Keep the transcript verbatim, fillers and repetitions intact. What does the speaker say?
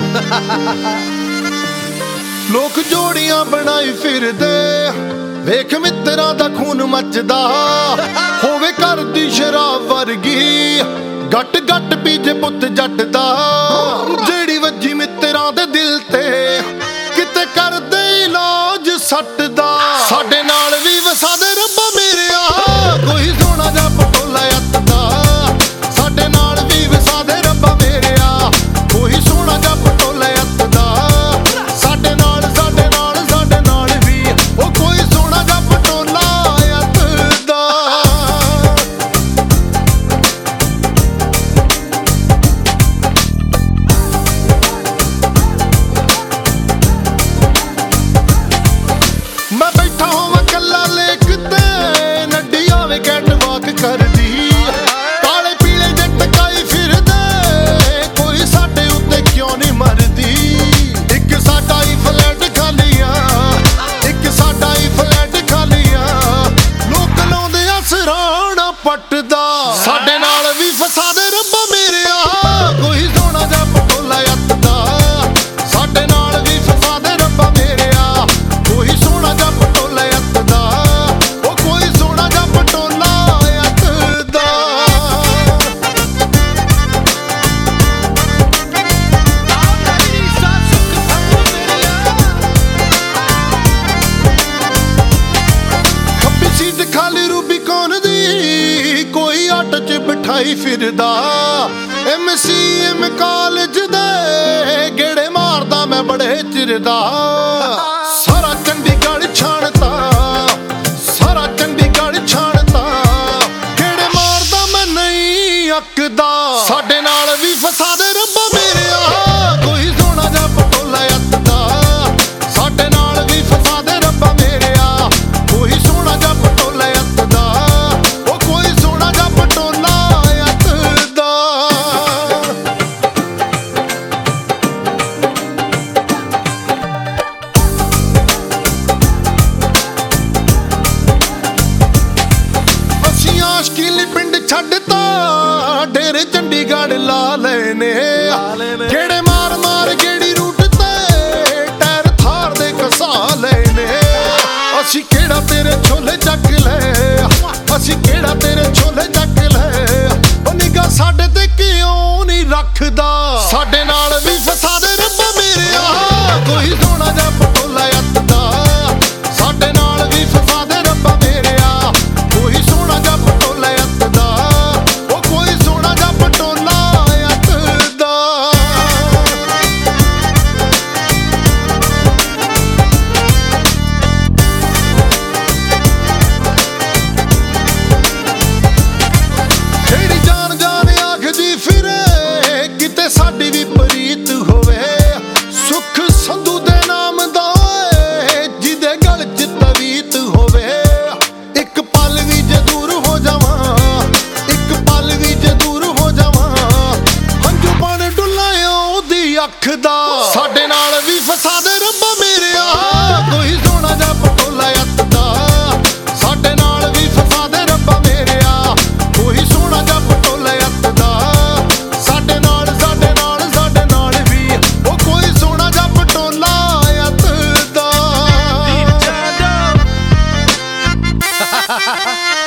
ਲੋਕ ਜੋੜੀਆਂ ਬਣਾਈ ਫਿਰਦੇ, ਵੇਖ ਮਿੱਤਰਾਂ ਦਾ ਖੂਨ ਮੱਚਦਾ ਹੋਵੇ ਘਰ ਦੀ ਸ਼ਰਾਬ ਵਰਗੀ, ਗੱਟ ਗੱਟ ਪੀਜੇ ਪੁੱਤ ਜੱਟ ਦਾ, ਜਿਹੜੀ ਵੱਜੀ ਮਿੱਤਰਾਂ ਦੇ ਦਿਲ ਤੇ ਕਿਤੇ ਕਰਦੇ ਇਲਾਜ ਸੱਟ ਦਾ। ਸਾਡੇ ਨਾਲ ਵੀ ਵਸਾ ਦੇ ਰੱਬਾ ਮੇਰਿਆ ਕੋਈ ਸੋਹਣਾ ਜਿਹਾ ਪਟੋਲਾ ਅੱਤ ਦਾ, ਸਾਡੇ ਨਾਲ ਵੀ ਵਸਾ ਦੇ ਰੱਬਾ ਮੇਰਿਆ ਕੋਈ ਸੋਹਣਾ ਜਿਹਾ ਪਟੋਲਾ ਅੱਤ ਦਾ, ਸਾਡੇ ਨਾਲ ਸਾਡੇ ਨਾਲ ਸਾਡੇ ਨਾਲ ਵੀ ਉਹ ਕੋਈ ਸੋਹਣਾ ਜਿਹਾ ਪਟੋਲਾ ਅੱਤ ਦਾ। ਮੈਂ ਬੈਠਾ ਹੋਵਾਂ ਕੱਲਾ ਲੇਕ ਤੇ, ਨੱਡੀ ਆਵੇ ਕੈਟ ਵਾਕ ਕਰਦੀ, ਕਾਲੇ ਪੀਲੇ ਦੇ ਟਕਾਈ ਫਿਰਦੇ, ਕੋਈ ਸਾਡੇ ਉੱਤੇ ਕਿਉਂ ਨਹੀਂ ਮਰਦੀ। ਇੱਕ ਸਾਡਾ ਹੀ ਫਲੈਟ ਖਾਲੀਆਂ, ਇੱਕ ਸਾਡਾ ਹੀ ਫਲੈਟ ਖਾਲੀਆਂ, ਲੋਕ ਲਾਉਂਦੇ ਆ ਸਰਾਣਾ ਪੱਟਦਾ। ਸਾਡੇ ਨਾਲ ਵੀ ਫਸਾ ਦੇ ਰੱਬਾ ਮੇਰਿਆ ਕੋਈ ਸੋਹਣਾ ਜਿਹਾ ਪਟੋਲਾ ਅੱਤ ਦਾ, ਸਾਡੇ ਨਾਲ ਵੀ ਫਸਾ ਦੇ ਰੱਬਾ ਮੇਰਿਆ ਕੋਈ ਸੋਹਣਾ ਜਿਹਾ ਪਟੋਲਾ ਅੱਤ ਦਾ, ਉਹ ਕੋਈ ਸੋਹਣਾ ਜਿਹਾ ਪਟੋਲਾ ਅੱਤ ਦਾ। ਖੱਬੀ ਸੀਟ ਖਾਲੀ ਰੂਬੀ ਕੌਣ ਦੀ, ਕੋਈ ਆਟੋ 'ਚ ਬਿਠਾਈ ਫਿਰਦਾ, ਐਮ ਸੀ ਐਮ ਕਾਲਜ ਦੇ ਗੇੜੇ ਮਾਰਦਾ ਮੈਂ ਬੜੇ ਚਿਰ ਦਾ। ਸਾਰਾ ਚੰਡੀਗੜ੍ਹ ਛਾਣਤਾ, ਸਾਰਾ ਚੰਡੀਗੜ੍ਹ ਛਾਣਤਾ, ਗੇੜੇ ਮਾਰਦਾ ਮੈਂ ਨਹੀਂ ਅੱਕਦਾ। ਸਾਡੇ ਨਾਲ ਵੀ ਫਸਾ ਦੇ ਰੱਬਾ ਮੇਰਿਆ ਕੋਈ ਸੋਹਣਾ ਜਿਹਾ ਪਟੋਲਾ ਅੱਤ ਦਾ, ਸਾਡੇ ਨਾਲ ਵੀ ਫਸਾ ਦੇ ਰੱਬਾ ਮੇਰਿਆ ਕੋਈ ਸੋਹਣਾ ਜਿਹਾ ਪਟੋਲਾ ਅੱਤ ਦਾ, ਉਹ ਕੋਈ ਸੋਹਣਾ ਜਿਹਾ ਪਟੋਲਾ ਅੱਤ ਦਾ। ਅਸੀਂ ਆਸ਼ਕੀਲੀ ਪਿੰਡ ਛੱਡਤਾ, ਡੇਰੇ ਚੰਡੀਗੜ੍ਹ ਲਾ ਲਏ ਨੇ, ਗੇੜੇ ਮਾਰ ਮਾਰ ਗੇੜੀ ਰੂਟ ਤੇ ਟਾਇਰ ਥਾਰ ਦੇ ਘਸਾ ਲਏ ਨੇ। ਅਸੀਂ ਕਿਹੜਾ ਤੇਰੇ ਛੋਲੇ ਚੱਕ ਲੈ, ਅਸੀਂ ਕਿਹੜਾ ਤੇਰੇ ਛੋਲੇ ਚੱਕ ਲੈ, ਉਹ ਨਿਗਾਹ ਸਾਡੇ ਤੇ ਕਿਉਂ ਨਹੀਂ ਰੱਖਦਾ। ਸਾਡੇ ਨਾਲ ਵੀ ਫਸਾ ਦੇ ਰੱਬਾ ਮੇਰਿਆ ਕੋਈ ਸੋਹਣਾ ਜਿਹਾ ਪਟੋਲਾ ਅੱਤ ਦਾ, ਸਾਡੇ ਨਾਲ ਵੀ ਫਸਾ ਦੇ ਰੱਬਾ ਮੇਰਿਆ ਕੋਈ ਸੋਹਣਾ ਜਿਹਾ ਪਟੋਲਾ ਅੱਤ ਦਾ, ਉਹ ਕੋਈ ਸੋਹਣਾ ਜਿਹਾ ਪਟੋਲਾ ਅੱਤ ਦਾ। ਜਿਹੜੀ ਜਾਨ ਜਾਨ ਆਖਦੀ ਫਿਰੇ, ਕਿਤੇ ਸਾਡੀ ਵੀ ਪ੍ਰੀਤ ਹੋਵੇ, ਸੁੱਖ ਸੰਧੂ ਦੇ ਨਾਮ ਦਾ ਓਏ ਜਿਹਦੇ ਗਲ 'ਚ ਤਵੀਤ ਹੋਵੇ। ਇੱਕ ਪਲ ਵੀ ਜੇ ਦੂਰ ਹੋ ਜਾਵਾਂ, ਇੱਕ ਪਲ ਵੀ ਜੇ ਦੂਰ ਹੋ ਜਾਵਾਂ, ਹੰਝੂ ਬਣ ਡੁੱਲਾਂ ਉਹਦੀ ਅੱਖ ਦਾ। ਸਾਡੇ ਨਾਲ ਵੀ ਫਸਾ ਦੇ ਰੱਬਾ ਮੇਰਿਆ ਕੋਈ ਸੋਹਣਾ ਜਿਹਾ ਪਟੋਲਾ ਅੱਤ ਦਾ, ਸਾਡੇ ਨਾਲ ਵੀ ਫਸਾ ਦੇ ਰੱਬਾ ਮੇਰਿਆ ਕੋਈ ਸੋਹਣਾ ਜਿਹਾ ਪਟੋਲਾ ਅੱਤ ਦਾ, ਸਾਡੇ ਨਾਲ ਸਾਡੇ ਨਾਲ ਸਾਡੇ ਨਾਲ ਵੀ ਉਹ ਕੋਈ ਸੋਹਣਾ ਜਿਹਾ ਪਟੋਲਾ ਅੱਤ ਦਾ।